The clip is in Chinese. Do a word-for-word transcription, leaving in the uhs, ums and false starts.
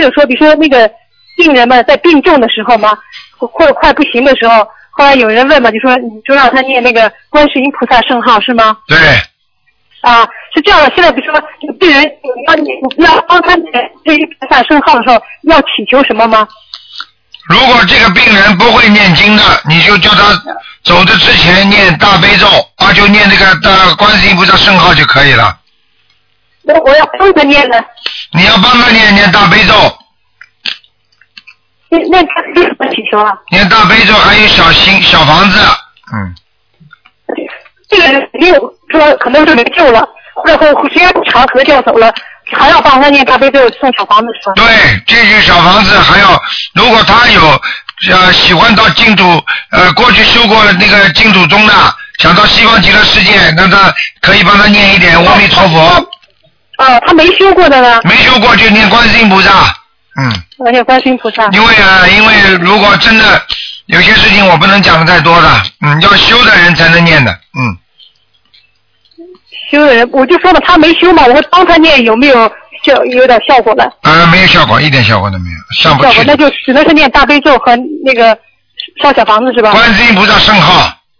者说，比如说那个病人们在病重的时候嘛，或者快不行的时候，后来有人问嘛，就说你就让他念那个观世音菩萨圣号是吗？ 对。 啊，是这样的。现在比如说病人要你要帮他念这一菩萨圣号的时候，要祈求什么吗？ 如果这个病人不会念经的，你就叫他走的之前念大悲咒，啊，就念这个大观世音菩萨圣号就可以了。 那我要帮他念呢？ 你要帮他念念大悲咒。 念念大悲咒怎么祈求啊？ 念大悲咒还有小心小房子，嗯。 这个人没有说可能是没救了，或者说时间不长可能就要走了，还要帮他念大悲咒送小房子是吧？ 对，这些小房子还要，如果他有呃喜欢到净土呃过去修过那个净土宗的，想到西方极乐世界，那他可以帮他念一点阿弥陀佛。 啊，他没修过的呢？ 没修过就念观世音菩萨，嗯。 我念观世音菩萨。 因为啊，因为如果真的有些事情我不能讲的太多的，嗯，要修的人才能念的，嗯。 修的人，我就说了，他没修嘛，我会帮他念，有没有效有点效果了？ 呃，没有效果，一点效果都没有，上不去。 效果那就只能是念大悲咒和那个烧小房子是吧？ 观世音菩萨圣号。